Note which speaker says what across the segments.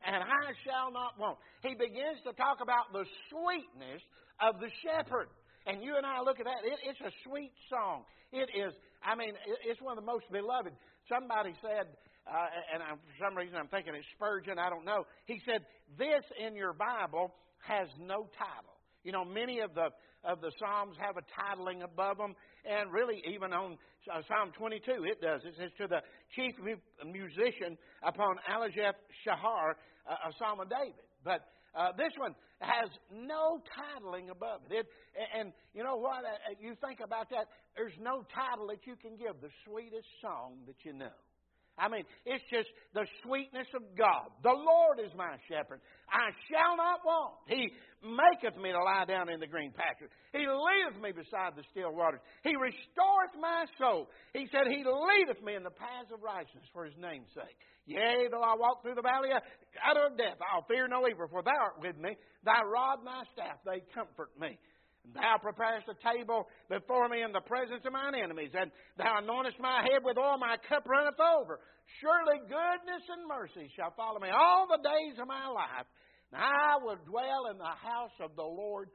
Speaker 1: and I shall not want. He begins to talk about the sweetness of the shepherd. And you and I look at that. It's a sweet song. It is, it's one of the most beloved. Somebody said, for some reason I'm thinking it's Spurgeon, I don't know. He said, this in your Bible has no title. You know, many of the Psalms have a titling above them, and really even on Psalm 22 it does. It says, to the chief musician upon Aljeth Shahar, a Psalm of David. But this one has no titling above it. And you know what? You think about that. There's no title that you can give the sweetest song that you know. It's just the sweetness of God. The Lord is my shepherd. I shall not want. He maketh me to lie down in the green pasture. He leadeth me beside the still waters. He restoreth my soul. He said, He leadeth me in the paths of righteousness for His name's sake. Yea, though I walk through the valley of shadow of death, I'll fear no evil, for Thou art with me. Thy rod and Thy staff, they comfort me. Thou preparest a table before me in the presence of mine enemies, and Thou anointest my head with oil, my cup runneth over. Surely goodness and mercy shall follow me all the days of my life, and I will dwell in the house of the Lord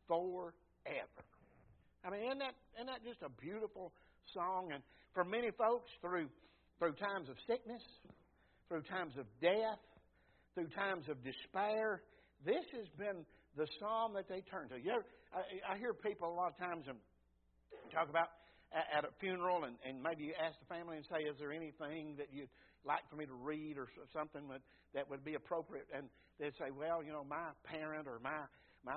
Speaker 1: forever. Isn't that just a beautiful song? And for many folks, through times of sickness, through times of death, through times of despair, this has been the psalm that they turn to. I hear people a lot of times talk about at a funeral, and maybe you ask the family and say, is there anything that you'd like for me to read or something that would be appropriate? And they'd say, well, my parent or my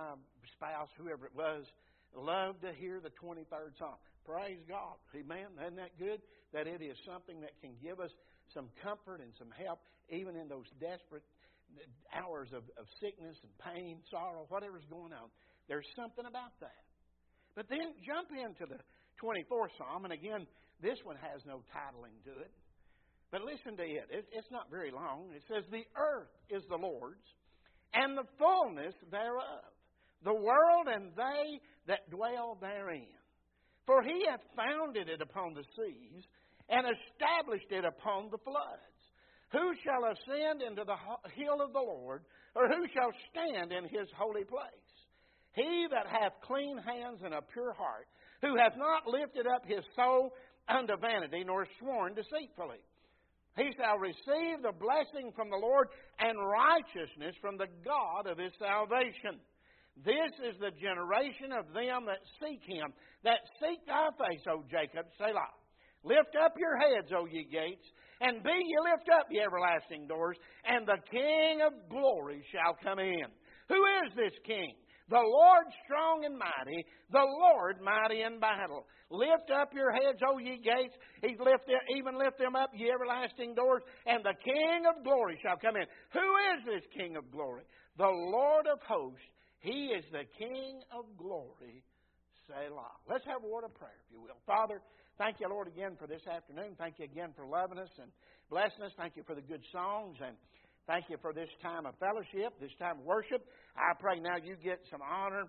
Speaker 1: spouse, whoever it was, loved to hear the 23rd Psalm. Praise God. Amen. Isn't that good? That it is something that can give us some comfort and some help, even in those desperate hours of sickness and pain, sorrow, whatever's going on. There's something about that. But then jump into the 24th Psalm, and again, this one has no titling to it. But listen to it. It's not very long. It says, the earth is the Lord's, and the fullness thereof, the world and they that dwell therein. For He hath founded it upon the seas, and established it upon the floods. Who shall ascend into the hill of the Lord, or who shall stand in His holy place? He that hath clean hands and a pure heart, who hath not lifted up his soul unto vanity, nor sworn deceitfully. He shall receive the blessing from the Lord, and righteousness from the God of his salvation. This is the generation of them that seek Him, that seek Thy face, O Jacob, Selah. Lift up your heads, O ye gates, and be ye lift up, ye everlasting doors, and the King of glory shall come in. Who is this King? The Lord strong and mighty, the Lord mighty in battle. Lift up your heads, O ye gates, even lift them up, ye everlasting doors, and the King of glory shall come in. Who is this King of glory? The Lord of hosts. He is the King of glory. Selah. Let's have a word of prayer, if you will. Father, thank you, Lord, again for this afternoon. Thank you again for loving us and blessing us. Thank you for the good songs, and thank you for this time of fellowship, this time of worship. I pray now you get some honor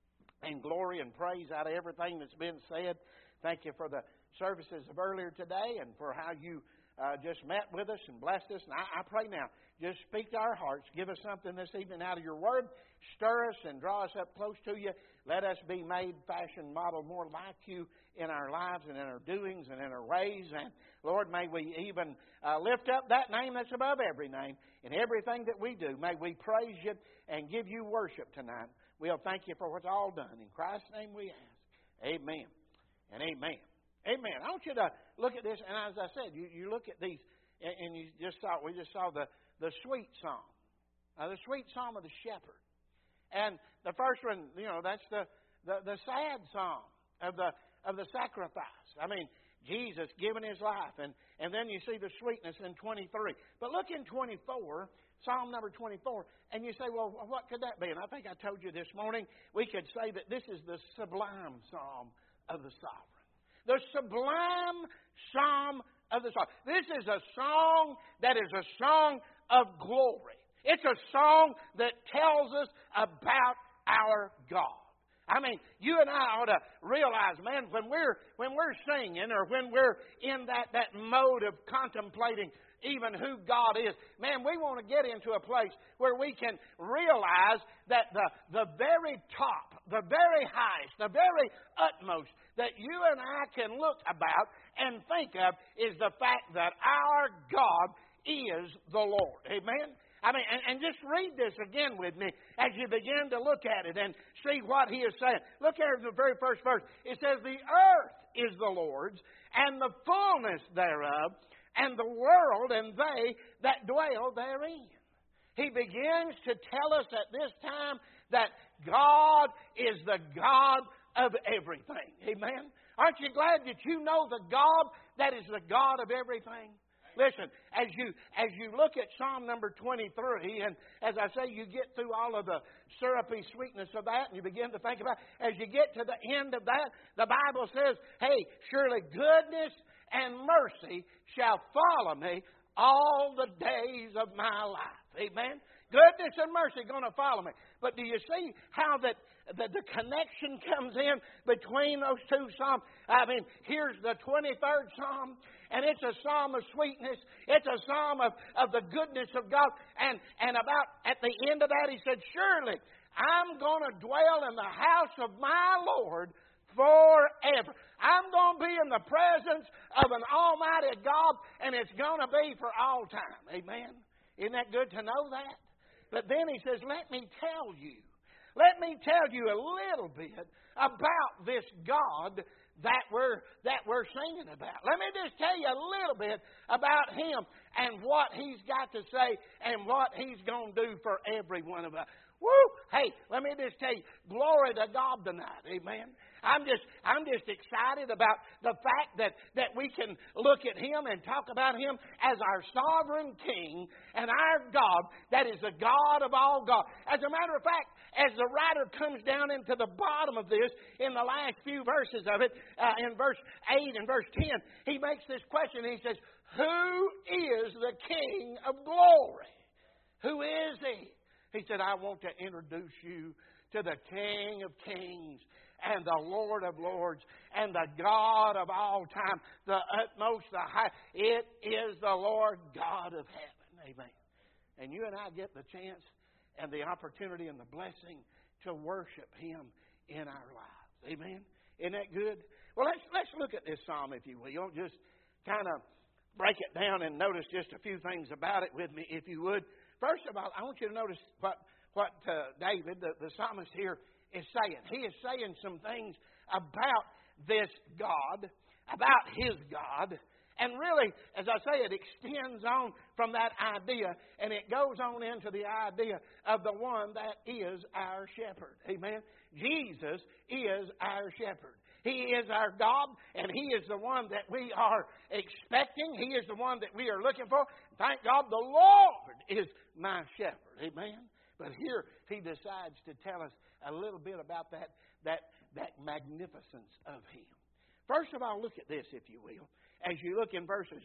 Speaker 1: and glory and praise out of everything that's been said. Thank you for the services of earlier today and for how you just met with us and blessed us. And I pray now, just speak to our hearts. Give us something this evening out of your word. Stir us and draw us up close to you. Let us be made, fashioned, modeled more like you in our lives and in our doings and in our ways. And Lord, may we even lift up that name that's above every name. In everything that we do, may we praise you and give you worship tonight. We'll thank you for what's all done. In Christ's name we ask. Amen and amen. Amen. I want you to look at this, and as I said, you look at these, and we just saw the sweet psalm, the sweet psalm of the shepherd, and the first one, that's the sad psalm of the sacrifice. Jesus giving His life, and then you see the sweetness in 23. But look in 24, Psalm number 24, and you say, well, what could that be? And I think I told you this morning, we could say that this is the sublime psalm of the sovereign. The sublime psalm of the sovereign. This is a song that is a song of glory. It's a song that tells us about our God. You and I ought to realize, man, when we're singing or when we're in that mode of contemplating even who God is. Man, we want to get into a place where we can realize that the very top, the very highest, the very utmost that you and I can look about and think of is the fact that our God is the Lord. Amen? I mean, and just read this again with me as you begin to look at it and see what he is saying. Look at the very first verse. It says, the earth is the Lord's, and the fullness thereof, and the world, and they that dwell therein. He begins to tell us at this time that God is the God of everything. Amen? Aren't you glad that you know the God that is the God of everything? Listen, as you look at Psalm number 23, and as I say, you get through all of the syrupy sweetness of that, and you begin to think about it, as you get to the end of that, the Bible says, hey, surely goodness and mercy shall follow me all the days of my life. Amen? Goodness and mercy are going to follow me. But do you see how that the connection comes in between those two psalms? I mean, here's the 23rd Psalm, and it's a psalm of sweetness. It's a psalm of the goodness of God. And about at the end of that, he said, surely I'm going to dwell in the house of my Lord forever. I'm going to be in the presence of an almighty God, and it's going to be for all time. Amen? Isn't that good to know that? But then he says, let me tell you a little bit about this God that we're singing about. Let me just tell you a little bit about Him and what He's got to say and what He's going to do for every one of us. Woo! Hey, let me just tell you, glory to God tonight. Amen. I'm just excited about the fact that we can look at Him and talk about Him as our sovereign King and our God that is the God of all God. As a matter of fact, as the writer comes down into the bottom of this, in the last few verses of it, in verse 8 and verse 10, he makes this question. He says, who is the King of glory? Who is He? He said, I want to introduce you to the King of kings and the Lord of lords and the God of all time, the utmost, the high. It is the Lord God of heaven. Amen. And you and I get the chance and the opportunity and the blessing to worship Him in our lives. Amen. Isn't that good? Well, let's look at this psalm, if you will. You'll just kind of break it down and notice just a few things about it with me, if you would. First of all, I want you to notice what David, the psalmist here, is saying. He is saying some things about this God, about His God. And really, as I say, it extends on from that idea, and it goes on into the idea of the one that is our shepherd. Amen? Jesus is our shepherd. He is our God, and He is the one that we are expecting. He is the one that we are looking for. Thank God the Lord is my shepherd. Amen? But here He decides to tell us a little bit about that magnificence of Him. First of all, look at this, if you will. As you look in verses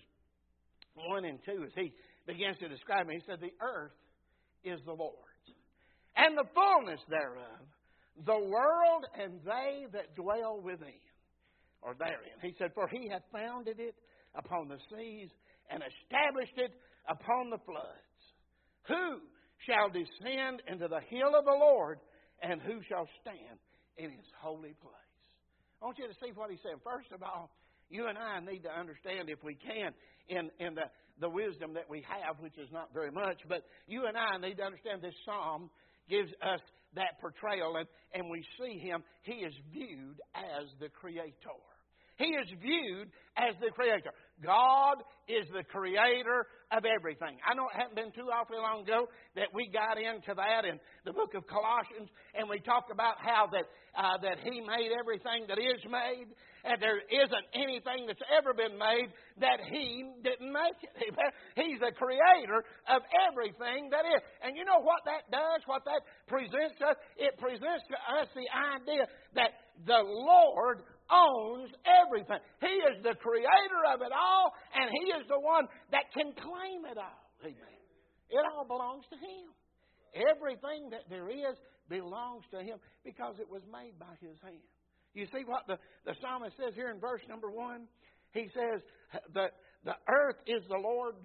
Speaker 1: 1 and 2, as he begins to describe it, he said, the earth is the Lord's, and the fullness thereof, the world and they that dwell within, or therein. He said, for He hath founded it upon the seas and established it upon the floods. Who shall descend into the hill of the Lord, and who shall stand in His holy place? I want you to see what he's saying. First of all, you and I need to understand, if we can, in the wisdom that we have, which is not very much, but you and I need to understand this psalm gives us that portrayal, and we see Him. He is viewed as the Creator. He is viewed as the Creator. God is the Creator of everything. I know it hadn't been too awfully long ago that we got into that in the book of Colossians, and we talked about how that He made everything that is made, and there isn't anything that's ever been made that He didn't make it. He's the Creator of everything that is. And you know what that does, what that presents to us? It presents to us the idea that the Lord owns everything. He is the Creator of it all, and He is the one that can claim it all. Amen. It all belongs to Him. Everything that there is belongs to Him because it was made by His hand. You see what the psalmist says here in verse number 1? He says that the earth is the Lord,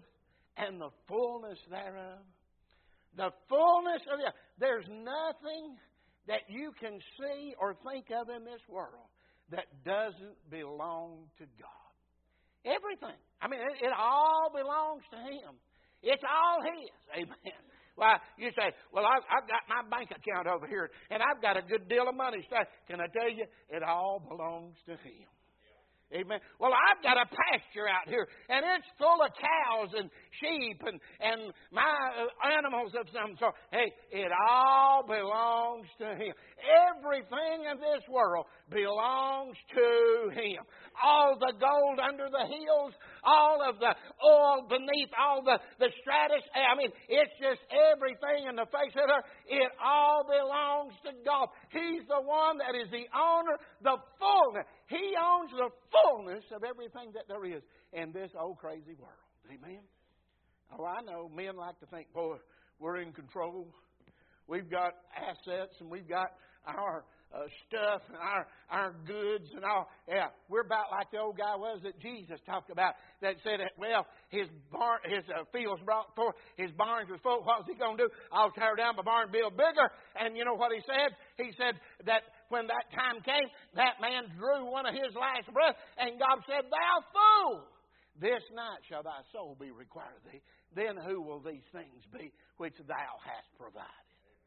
Speaker 1: and the fullness thereof. The fullness of the earth. There's nothing that you can see or think of in this world that doesn't belong to God. Everything. I mean, it all belongs to Him. It's all His. Amen. Well, you say, well, I've got my bank account over here, and I've got a good deal of money. Can I tell you, it all belongs to Him. Amen. Well, I've got a pasture out here, and it's full of cows and sheep and my animals of some sort. Hey, it all belongs to Him. Everything in this world belongs to Him. All the gold under the hills, all of the oil beneath all the stratus. I mean, it's just everything in the face of the earth. It all belongs to God. He's the one that is the owner, the fullness. He owns the fullness of everything that there is in this old crazy world. Amen? Oh, I know men like to think, boy, we're in control. We've got assets and we've got our stuff and our goods and all. Yeah, we're about like the old guy was that Jesus talked about that said that, well, his fields brought forth, his barns were full. What was he going to do? I'll tear down my barn and build bigger. And you know what he said? He said that when that time came, that man drew one of his last breaths, and God said, thou fool, this night shall thy soul be required of thee. Then who will these things be which thou hast provided?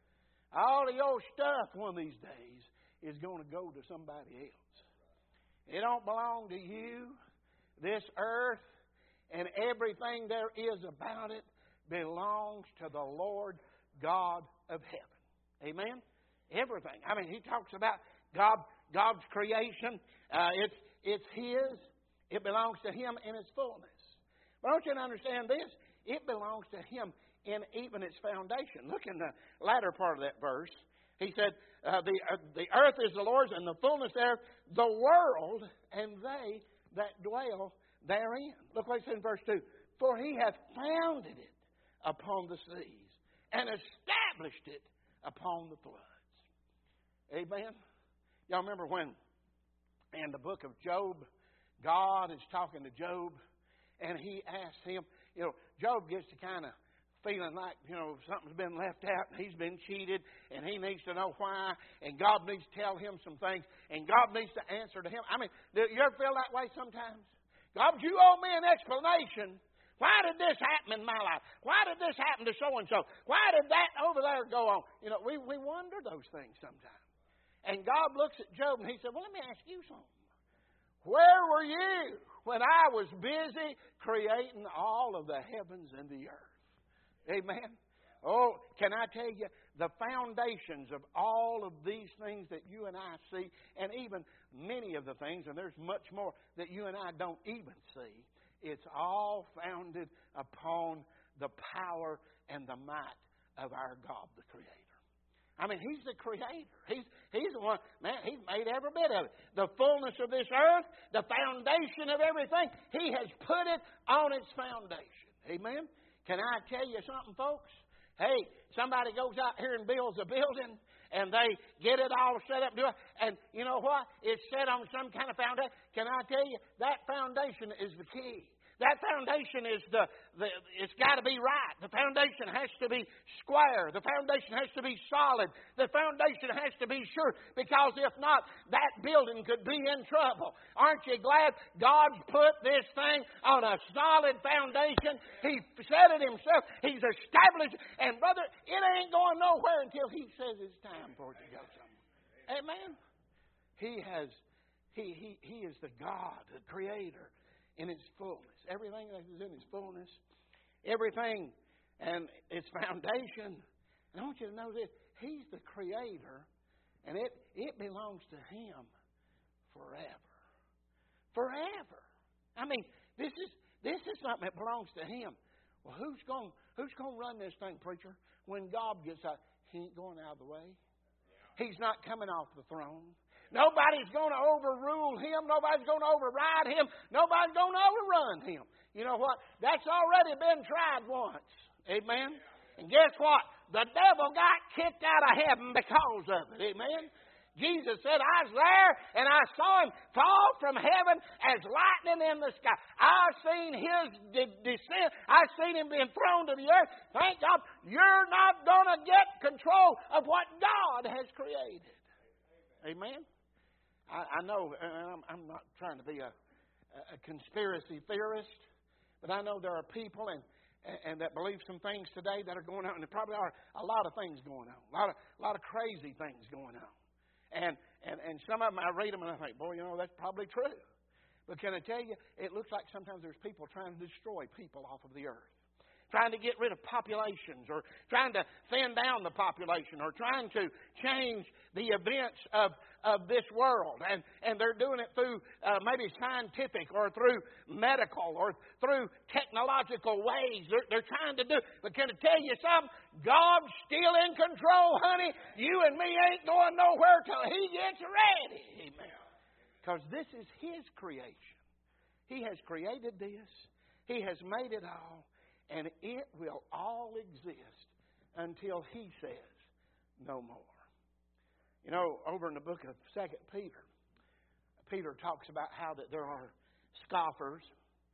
Speaker 1: All the old stuff one of these days is going to go to somebody else. It don't belong to you. This earth and everything there is about it belongs to the Lord God of heaven. Amen? Everything. I mean, he talks about God's creation. It's His. It belongs to Him in its fullness. But I want you to understand this. It belongs to Him in even its foundation. Look in the latter part of that verse. He said, the earth is the Lord's and the fullness thereof, the world and they that dwell therein. Look what he said in verse 2. For He hath founded it upon the seas and established it upon the floods. Amen. Y'all remember when in the book of Job, God is talking to Job and He asks him, Job gets to kind of feeling like, something's been left out and he's been cheated and he needs to know why and God needs to tell him some things and God needs to answer to him. I mean, do you ever feel that way sometimes? God, you owe me an explanation. Why did this happen in my life? Why did this happen to so-and-so? Why did that over there go on? We wonder those things sometimes. And God looks at Job and He said, well, let me ask you something. Where were you when I was busy creating all of the heavens and the earth? Amen. Oh, can I tell you, the foundations of all of these things that you and I see, and even many of the things, and there's much more that you and I don't even see, it's all founded upon the power and the might of our God, the Creator. I mean, He's the Creator. He's the one, man, He's made every bit of it. The fullness of this earth, the foundation of everything, He has put it on its foundation. Amen? Can I tell you something, folks? Hey, somebody goes out here and builds a building, and they get it all set up, and you know what? It's set on some kind of foundation. Can I tell you, that foundation is the key. That foundation is it's got to be right. The foundation has to be square. The foundation has to be solid. The foundation has to be sure, because if not, that building could be in trouble. Aren't you glad God's put this thing on a solid foundation? He said it Himself. He's established, and brother, it ain't going nowhere until He says it's time for it to go somewhere. Amen. He is the God, the Creator, in its fullness. Everything that is in its fullness. Everything and its foundation. And I want you to know this. He's the Creator. And it belongs to Him forever. Forever. I mean, this is something that belongs to Him. Well, who's going to run this thing, preacher? When God gets out, He ain't going out of the way. He's not coming off the throne. Nobody's going to overrule Him. Nobody's going to override Him. Nobody's going to overrun Him. You know what? That's already been tried once. Amen? And guess what? The devil got kicked out of heaven because of it. Amen? Jesus said, I was there and I saw Him fall from heaven as lightning in the sky. I've seen His descent. I've seen Him being thrown to the earth. Thank God, you're not going to get control of what God has created. Amen? I know, and I'm not trying to be a conspiracy theorist, but I know there are people and that believe some things today that are going on, and there probably are a lot of things going on, a lot of crazy things going on. And some of them, I read them and I think, boy, that's probably true. But can I tell you, it looks like sometimes there's people trying to destroy people off of the earth. Trying to get rid of populations, or trying to thin down the population, or trying to change the events of this world. And they're doing it through maybe scientific, or through medical, or through technological ways. They're trying to do it. But can I tell you something? God's still in control, honey. You and me ain't going nowhere till He gets ready. Amen. Because this is His creation. He has created this. He has made it all. And it will all exist until He says no more. Over in the book of 2 Peter, Peter talks about how that there are scoffers.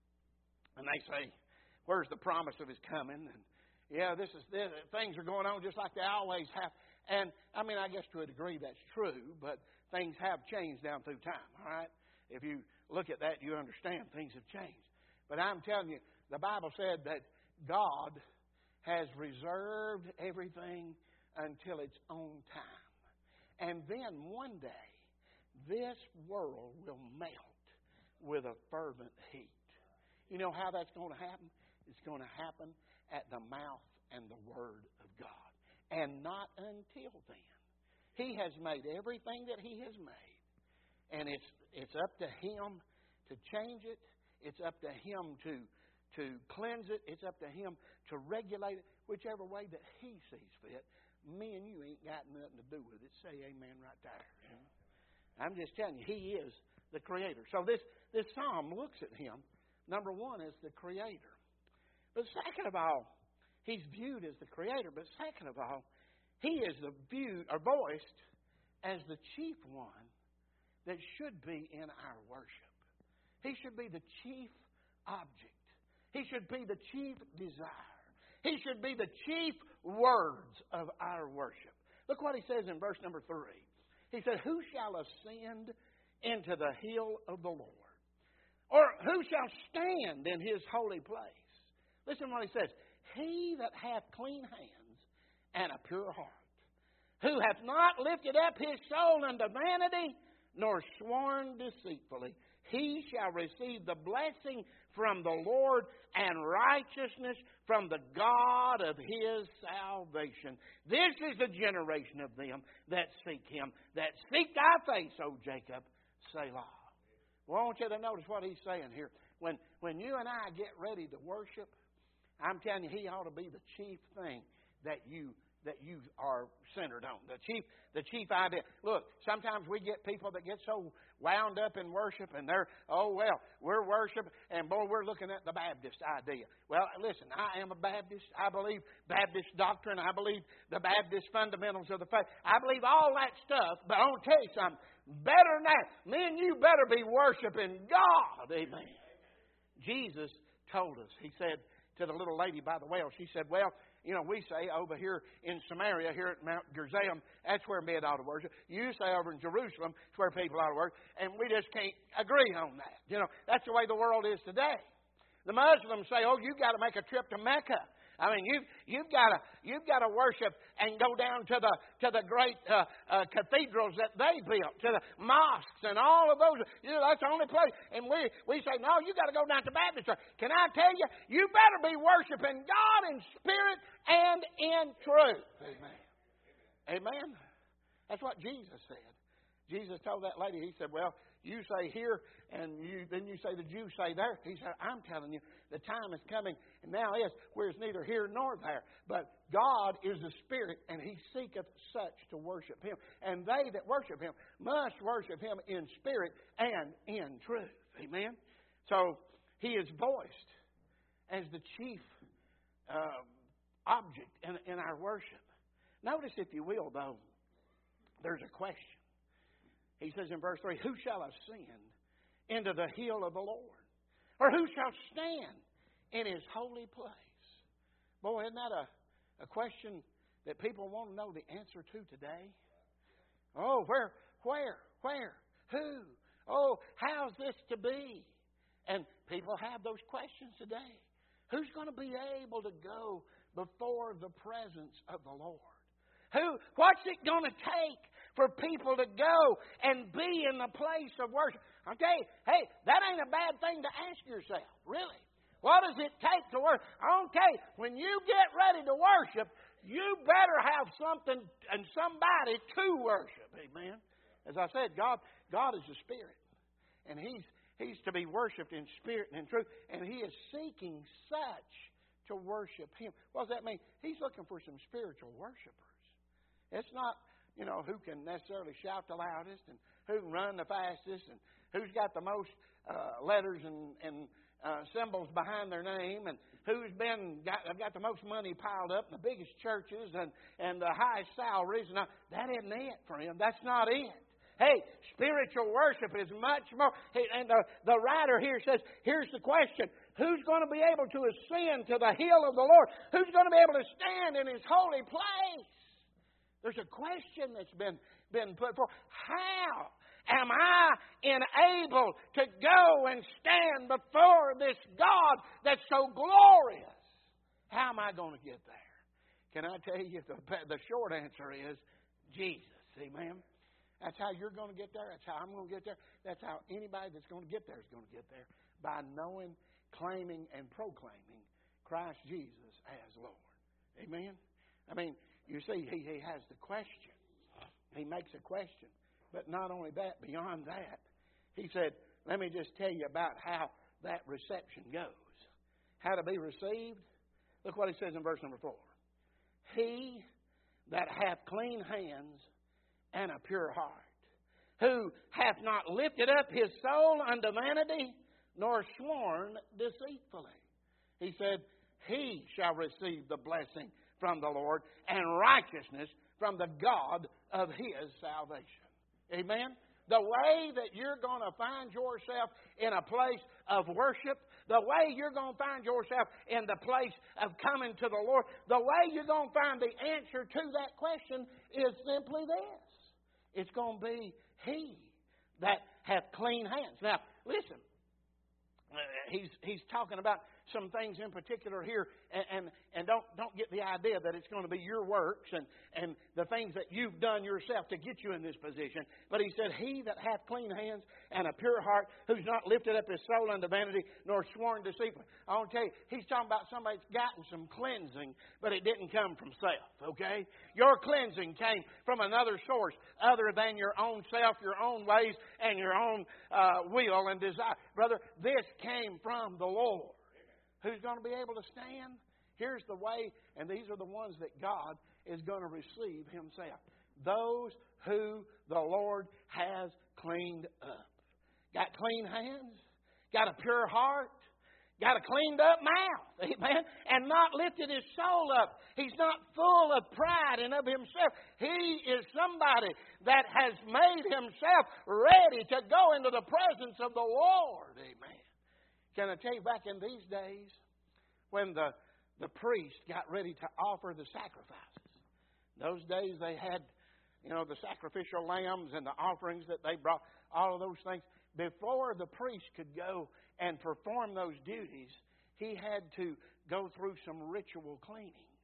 Speaker 1: And they say, where's the promise of His coming? And this things are going on just like they always have. And I mean, I guess to a degree that's true, but things have changed down through time, all right? If you look at that, you understand things have changed. But I'm telling you, the Bible said that God has reserved everything until its own time. And then one day, this world will melt with a fervent heat. You know how that's going to happen? It's going to happen at the mouth and the Word of God. And not until then. He has made everything that He has made. And it's up to Him to change it. It's up to Him to cleanse it. It's up to Him to regulate it, whichever way that He sees fit. Me and you ain't got nothing to do with it. Say amen right there. I'm just telling you, He is the Creator. So this psalm looks at Him, number one, as the Creator. But second of all, He's viewed as the Creator. But second of all, He is voiced as the chief one that should be in our worship. He should be the chief object. He should be the chief desire. He should be the chief words of our worship. Look what he says in verse number 3. He said, who shall ascend into the hill of the Lord? Or who shall stand in His holy place? Listen what he says. He that hath clean hands and a pure heart, who hath not lifted up his soul unto vanity, nor sworn deceitfully, he shall receive the blessing from the Lord and righteousness from the God of his salvation. This is the generation of them that seek Him, that seek Thy face, O Jacob, Selah. Well, I want you to notice what he's saying here. When you and I get ready to worship, I'm telling you, He ought to be the chief thing that you are centered on. The chief idea. Look, sometimes we get people that get so wound up in worship and we're worshiping and boy, we're looking at the Baptist idea. Well, listen, I am a Baptist. I believe Baptist doctrine. I believe the Baptist fundamentals of the faith. I believe all that stuff, but I want to tell you something. Better than that, me and you better be worshiping God. Amen. Jesus told us, He said to the little lady by the well, she said, well, we say over here in Samaria, here at Mount Gerizim, that's where men ought to worship. You say over in Jerusalem, it's where people ought to worship. And we just can't agree on that. That's the way the world is today. The Muslims say, you've got to make a trip to Mecca. I mean, you've got to worship and go down to the great cathedrals that they built, to the mosques and all of those. That's the only place. And we say, no, you got to go down to Baptist church. Can I tell you, you better be worshiping God in spirit and in truth. Amen. Amen. That's what Jesus said. Jesus told that lady, He said, well, you say here, and then you say the Jews say there. He said, I'm telling you, the time is coming, and now is, where it's neither here nor there. But God is the Spirit, and He seeketh such to worship Him. And they that worship Him must worship Him in spirit and in truth. Amen? So, He is voiced as the chief object in our worship. Notice, if you will, though, there's a question. He says in verse 3, who shall ascend into the hill of the Lord? Or who shall stand in His holy place? Boy, isn't that a question that people want to know the answer to today? Oh, where, who? Oh, how's this to be? And people have those questions today. Who's going to be able to go before the presence of the Lord? What's it going to take for people to go and be in the place of worship? I'll tell you, hey, that ain't a bad thing to ask yourself, really. What does it take to worship? I'll tell you, when you get ready to worship, you better have something and somebody to worship. Amen. As I said, God is a spirit. And He's to be worshipped in spirit and in truth. And He is seeking such to worship Him. What does that mean? He's looking for some spiritual worshipers. It's not, who can necessarily shout the loudest and who can run the fastest and who's got the most letters and symbols behind their name and who's got the most money piled up in the biggest churches and the highest salaries. And that isn't it for Him. That's not it. Hey, spiritual worship is much more. And the writer here says, here's the question. Who's going to be able to ascend to the hill of the Lord? Who's going to be able to stand in His holy place? There's a question that's been put forth. How am I enabled to go and stand before this God that's so glorious? How am I going to get there? Can I tell you the short answer is Jesus. Amen. That's how you're going to get there. That's how I'm going to get there. That's how anybody that's going to get there is going to get there. By knowing, claiming, and proclaiming Christ Jesus as Lord. Amen? I mean, you see, he has the question. He makes a question. But not only that, beyond that, he said, let me just tell you about how that reception goes. How to be received. Look what he says in verse number 4. He that hath clean hands and a pure heart, who hath not lifted up his soul unto vanity, nor sworn deceitfully. He said, he shall receive the blessing from the Lord and righteousness from the God of his salvation. Amen? The way that you're going to find yourself in a place of worship, the way you're going to find yourself in the place of coming to the Lord, the way you're going to find the answer to that question is simply this. It's going to be he that hath clean hands. Now, listen. He's talking about some things in particular here, and don't get the idea that it's going to be your works and the things that you've done yourself to get you in this position. But he said, he that hath clean hands and a pure heart, who's not lifted up his soul unto vanity, nor sworn deceitfully. I want to tell you, he's talking about somebody that's gotten some cleansing, but it didn't come from self, okay? Your cleansing came from another source other than your own self, your own ways, and your own will and desire. Brother, this came from the Lord. Who's going to be able to stand? Here's the way, and these are the ones that God is going to receive Himself. Those who the Lord has cleaned up. Got clean hands, got a pure heart, got a cleaned up mouth, amen, and not lifted his soul up. He's not full of pride and of himself. He is somebody that has made himself ready to go into the presence of the Lord, amen. Can I tell you, back in these days, when the priest got ready to offer the sacrifices, those days they had, the sacrificial lambs and the offerings that they brought, all of those things. Before the priest could go and perform those duties, he had to go through some ritual cleanings.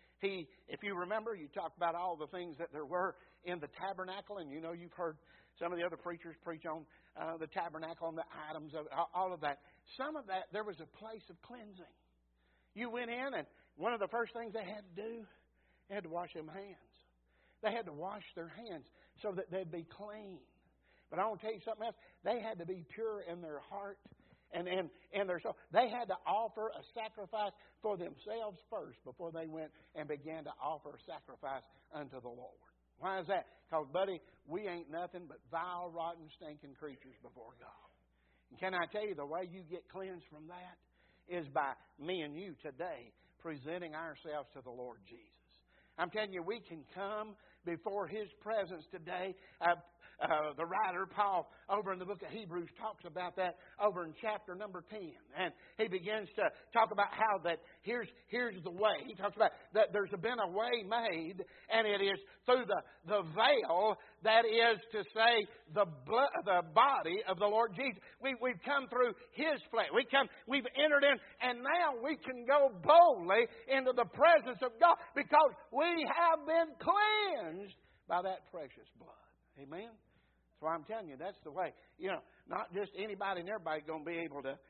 Speaker 1: If you remember, you talked about all the things that there were in the tabernacle, and you've heard some of the other preachers preach on the tabernacle and the items of all of that. Some of that, there was a place of cleansing. You went in, and one of the first things they had to do, they had to wash their hands. They had to wash their hands so that they'd be clean. But I want to tell you something else. They had to be pure in their heart and in their soul. They had to offer a sacrifice for themselves first before they went and began to offer a sacrifice unto the Lord. Why is that? Because, buddy, we ain't nothing but vile, rotten, stinking creatures before God. And can I tell you, the way you get cleansed from that is by me and you today presenting ourselves to the Lord Jesus. I'm telling you, we can come before His presence today. the writer, Paul, over in the book of Hebrews, talks about that over in chapter number 10. And he begins to talk about how that here's the way. He talks about that there's been a way made, and it is through the veil, that is to say, the body of the Lord Jesus. We've come through His flesh. We've entered in, and now we can go boldly into the presence of God because we have been cleansed by that precious blood. Amen? So I'm telling you, that's the way. Not just anybody and everybody going to be able to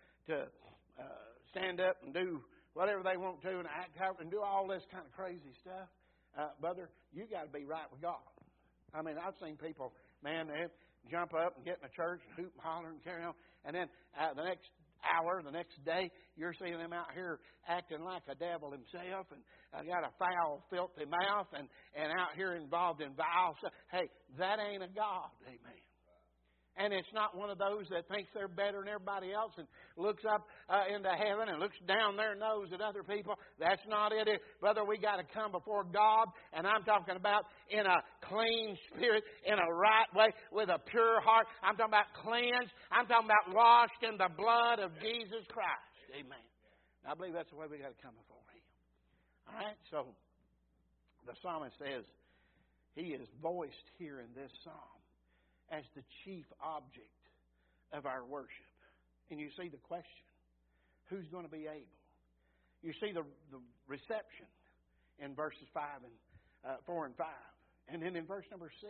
Speaker 1: stand up and do whatever they want to and act out and do all this kind of crazy stuff. Brother, you got to be right with God. I mean, I've seen people, man, they jump up and get in a church and hoop and holler and carry on. And then the next hour, the next day, you're seeing them out here acting like a devil himself and got a foul, filthy mouth and out here involved in vile stuff. Hey, that ain't a God. Amen. And it's not one of those that thinks they're better than everybody else and looks up into heaven and looks down their nose at other people. That's not it. Brother, we got to come before God, and I'm talking about in a clean spirit, in a right way, with a pure heart. I'm talking about cleansed. I'm talking about washed in the blood of Jesus Christ. Amen. And I believe that's the way we got to come before Him. All right, so the psalmist says he is voiced here in this psalm as the chief object of our worship. And you see the question, who's going to be able? You see the reception in verses 4 and 5. And then in verse number 6,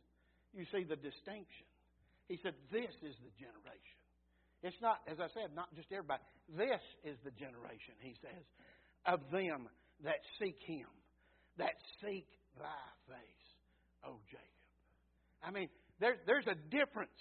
Speaker 1: you see the distinction. He said, this is the generation. It's not, as I said, not just everybody. This is the generation, he says, of them that seek Him, that seek Thy face, O Jacob. I mean, there's a difference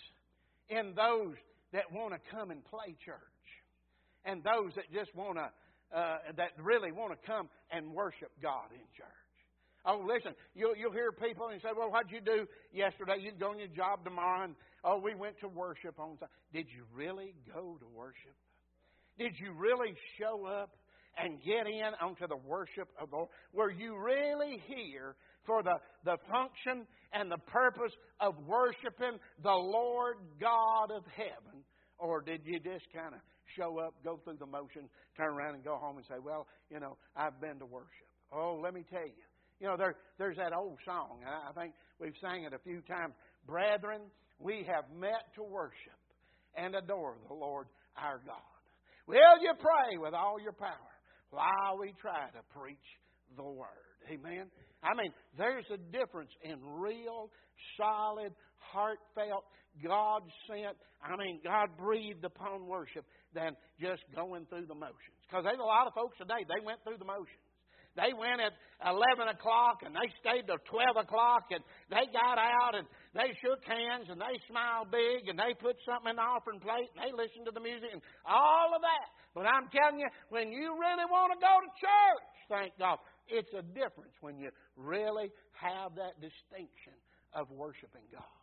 Speaker 1: in those that want to come and play church and those that just want to, that really want to come and worship God in church. Oh, listen, you'll hear people and say, well, what'd you do yesterday? You go on your job tomorrow and, oh, we went to worship on Sunday. Did you really go to worship? Did you really show up and get in onto the worship of the Lord? Were you really here for the function and the purpose of worshiping the Lord God of heaven? Or did you just kind of show up, go through the motion, turn around and go home and say, well, I've been to worship? Oh, let me tell you. There's that old song, and I think we've sang it a few times. Brethren, we have met to worship and adore the Lord our God. Will you pray with all your power while we try to preach the Word? Amen? I mean, there's a difference in real, solid, heartfelt, God-sent, God-breathed upon worship than just going through the motions. Because there's a lot of folks today, they went through the motions. They went at 11 o'clock and they stayed till 12 o'clock and they got out and they shook hands and they smiled big and they put something in the offering plate and they listened to the music and all of that. But I'm telling you, when you really want to go to church, thank God, it's a difference when you really have that distinction of worshiping God.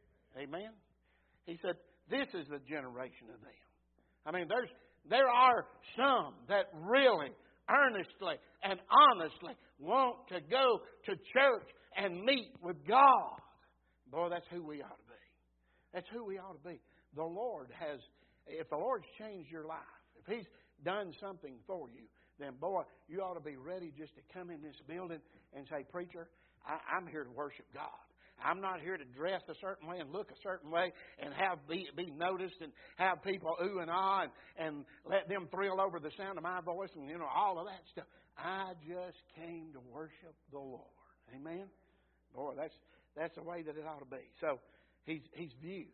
Speaker 1: Amen? He said, this is the generation of them. I mean, there are some that really earnestly and honestly want to go to church and meet with God. Boy, that's who we ought to be. That's who we ought to be. The Lord has, if the Lord's changed your life, if He's done something for you, then boy, you ought to be ready just to come in this building and say, preacher, I'm here to worship God. I'm not here to dress a certain way and look a certain way and be noticed and have people ooh and ah and let them thrill over the sound of my voice and all of that stuff. I just came to worship the Lord. Amen? Boy, that's the way that it ought to be. So he's viewed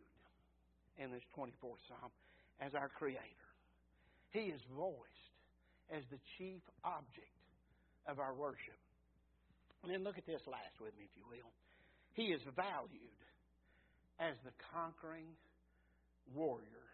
Speaker 1: in this 24th Psalm as our Creator. He is voiced as the chief object of our worship. And then look at this last with me, if you will. He is valued as the conquering warrior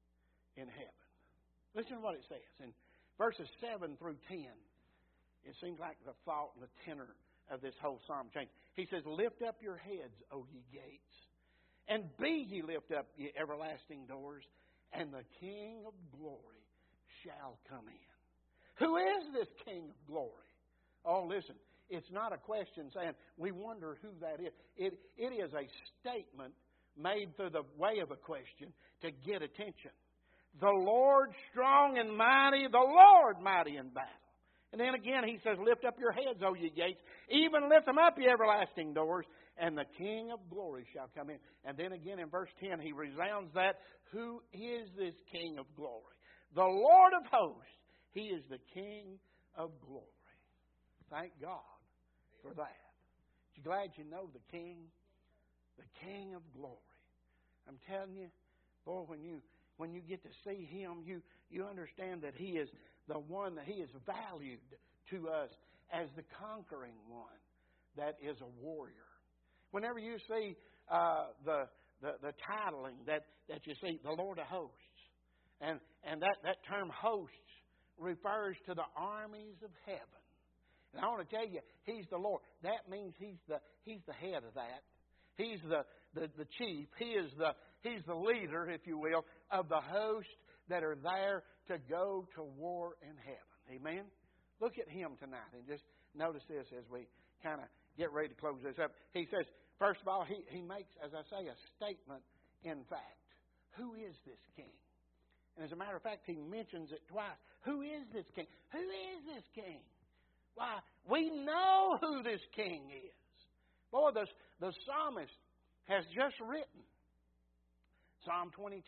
Speaker 1: in heaven. Listen to what it says. In verses 7 through 10, it seems like the thought and the tenor of this whole psalm changed. He says, lift up your heads, O ye gates, and be ye lift up, ye everlasting doors, and the King of glory shall come in. Who is this King of glory? Oh, listen. It's not a question saying, we wonder who that is. It is a statement made through the way of a question to get attention. The Lord strong and mighty, the Lord mighty in battle. And then again he says, lift up your heads, O ye gates, even lift them up, ye everlasting doors, and the King of glory shall come in. And then again in verse 10 he resounds that, who is this King of glory? The Lord of hosts, He is the King of glory. Thank God for that. Are you glad you know the King? The King of glory. I'm telling you, boy, when you get to see Him, you understand that He is the one, that He is valued to us as the conquering one that is a warrior. Whenever you see the titling that you see, the Lord of hosts, and that term hosts refers to the armies of heaven. And I want to tell you, He's the Lord. That means He's the head of that. He's the chief. He's the leader, if you will, of the host that are there to go to war in heaven. Amen? Look at Him tonight and just notice this as we kind of get ready to close this up. He says, first of all, he makes, as I say, a statement in fact. Who is this King? And as a matter of fact, he mentions it twice. Who is this King? Who is this King? Why, we know who this King is. Boy, the psalmist has just written Psalm 22.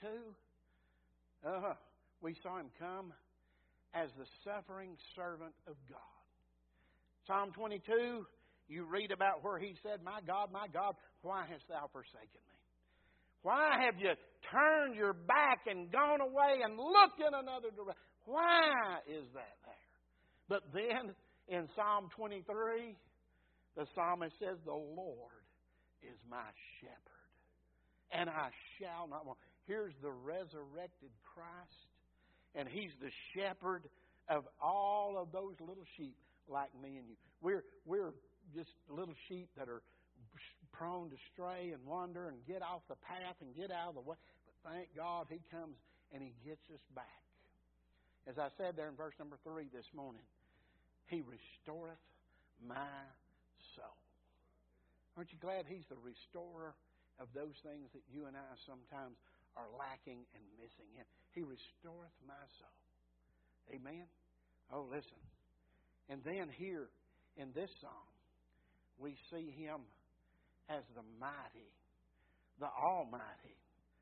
Speaker 1: We saw Him come as the suffering servant of God. Psalm 22, you read about where He said, my God, why hast Thou forsaken me? Why have you turned your back and gone away and looked in another direction? Why is that there? But then in Psalm 23, the psalmist says, the Lord is my shepherd, and I shall not want. Here's the resurrected Christ, and He's the shepherd of all of those little sheep like me and you. We're just little sheep that are prone to stray and wander and get off the path and get out of the way. But thank God He comes and He gets us back. As I said there in verse number 3 this morning, He restoreth my soul. Aren't you glad He's the restorer of those things that you and I sometimes are lacking and missing Him? He restoreth my soul. Amen? Oh, listen. And then here in this psalm, we see Him as the mighty, the almighty,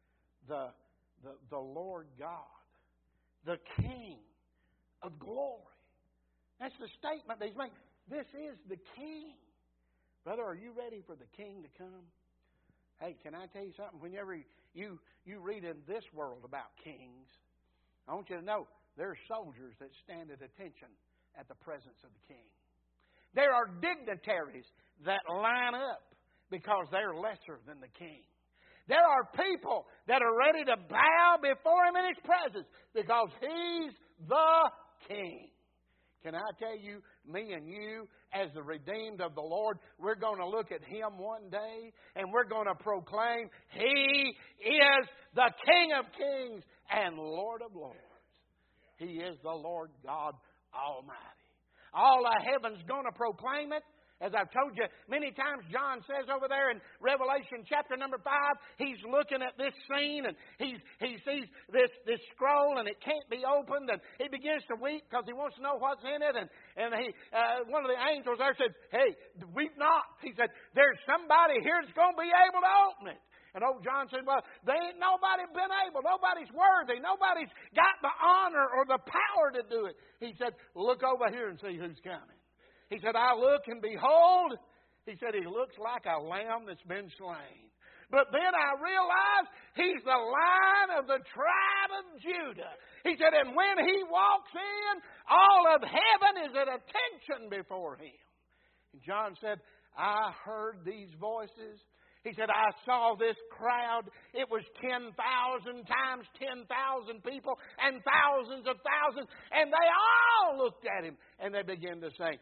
Speaker 1: the Lord God, the King of glory. That's the statement that He's making. This is the King. Brother, are you ready for the King to come? Hey, can I tell you something? Whenever you read in this world about kings, I want you to know there are soldiers that stand at attention at the presence of the King. There are dignitaries that line up because they're lesser than the King. There are people that are ready to bow before Him in His presence because He's the King. Can I tell you, me and you, as the redeemed of the Lord, we're going to look at Him one day and we're going to proclaim He is the King of kings and Lord of lords. He is the Lord God Almighty. All of heaven's going to proclaim it. As I've told you many times, John says over there in Revelation chapter number 5, he's looking at this scene and he sees this scroll and it can't be opened, and he begins to weep because he wants to know what's in it. And one of the angels there said, "Hey, weep not." He said, "There's somebody here that's going to be able to open it." And old John said, "Well, there ain't nobody been able. Nobody's worthy. Nobody's got the honor or the power to do it." He said, "Look over here and see who's coming." He said, "I look and behold," he said, "He looks like a lamb that's been slain. But then I realized He's the Lion of the tribe of Judah." He said, "And when He walks in, all of heaven is at attention before Him." And John said, "I heard these voices." He said, "I saw this crowd. It was 10,000 times 10,000 people and thousands of thousands. And they all looked at Him and they began to say,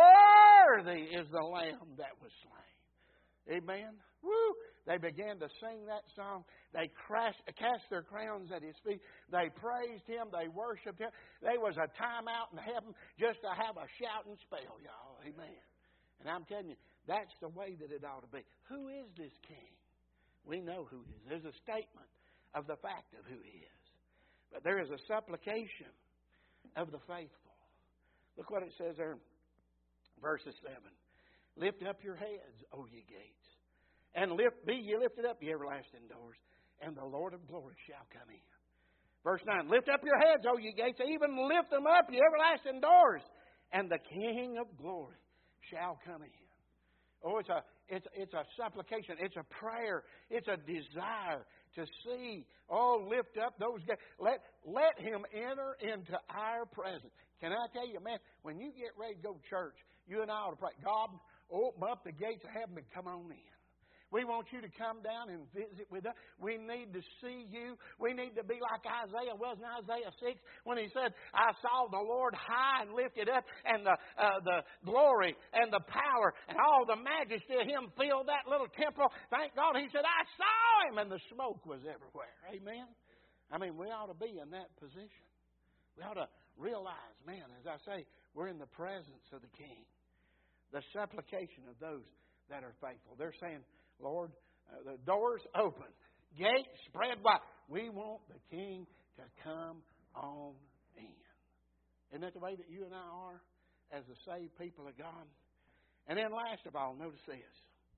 Speaker 1: 'Worthy is the Lamb that was slain.'" Amen. Woo! They began to sing that song. They cast their crowns at His feet. They praised Him. They worshiped Him. There was a time out in heaven just to have a shouting spell, y'all. Amen. And I'm telling you, that's the way that it ought to be. Who is this King? We know who He is. There's a statement of the fact of who He is. But there is a supplication of the faithful. Look what it says there in verses 7. Lift up your heads, O ye gates, and be ye lifted up, ye everlasting doors, and the Lord of glory shall come in. Verse 9, lift up your heads, O ye gates, even lift them up, ye everlasting doors, and the King of glory shall come in. Oh, it's a supplication. It's a prayer. It's a desire to see. Oh, lift up those gates. Let Him enter into our presence. Can I tell you, man, when you get ready to go to church, you and I ought to pray, God, open up the gates of heaven and come on in. We want you to come down and visit with us. We need to see you. We need to be like Isaiah was in Isaiah 6 when he said, I saw the Lord high and lifted up, and the glory and the power and all the majesty of Him filled that little temple. Thank God. He said, I saw Him, and the smoke was everywhere. Amen? I mean, we ought to be in that position. We ought to realize, man, as I say, we're in the presence of the King. The supplication of those that are faithful. They're saying, Lord, the doors open, gates spread wide. We want the King to come on in. Isn't that the way that you and I are as the saved people of God? And then last of all, notice this.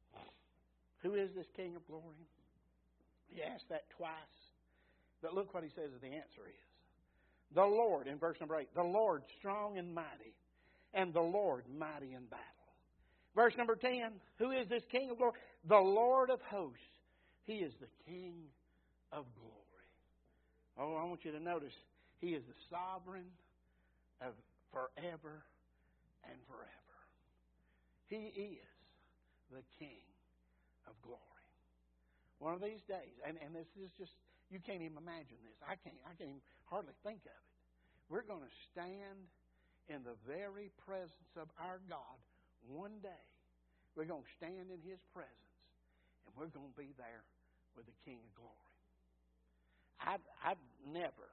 Speaker 1: Who is this King of glory? He asked that twice. But look what he says the answer is. The Lord, in verse number 8, the Lord strong and mighty, and the Lord mighty in battle. Verse number 10, who is this King of glory? The Lord of hosts. He is the King of glory. Oh, I want you to notice, He is the sovereign of forever and forever. He is the King of glory. One of these days, and this is just, you can't even imagine this. I can't even hardly think of it. We're going to stand in the very presence of our God. One day, we're going to stand in His presence, and we're going to be there with the King of glory. I've never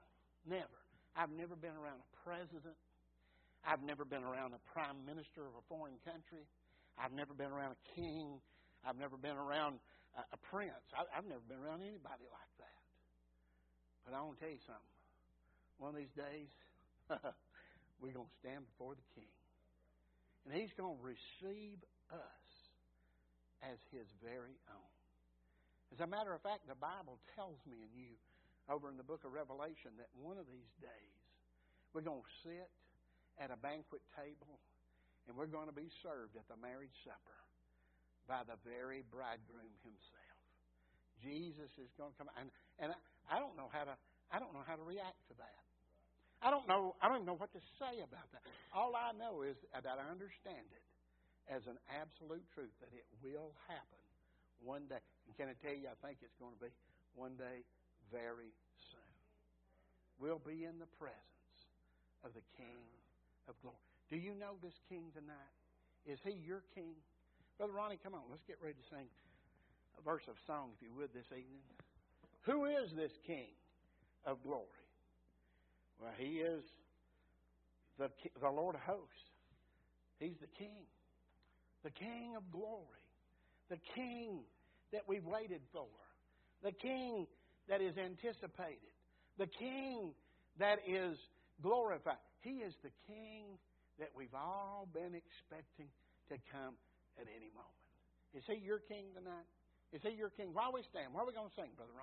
Speaker 1: been around a president. I've never been around a prime minister of a foreign country. I've never been around a king. I've never been around a prince. I've never been around anybody like that. But I want to tell you something. One of these days, we're going to stand before the King. And He's going to receive us as His very own. As a matter of fact, the Bible tells me and you over in the book of Revelation that one of these days we're going to sit at a banquet table and we're going to be served at the marriage supper by the very bridegroom Himself. Jesus is going to come, and I don't know how to react to that. I don't even know what to say about that. All I know is that I understand it as an absolute truth that it will happen one day. And can I tell you, I think it's going to be one day very soon. We'll be in the presence of the King of glory. Do you know this King tonight? Is He your King? Brother Ronnie, come on, let's get ready to sing a verse of song, if you would, this evening. Who is this King of glory? Well, He is the Lord of hosts. He's the King. The King of glory. The King that we've waited for. The King that is anticipated. The King that is glorified. He is the King that we've all been expecting to come at any moment. Is He your King tonight? Is He your King? While we stand, what are we going to sing, Brother Ron?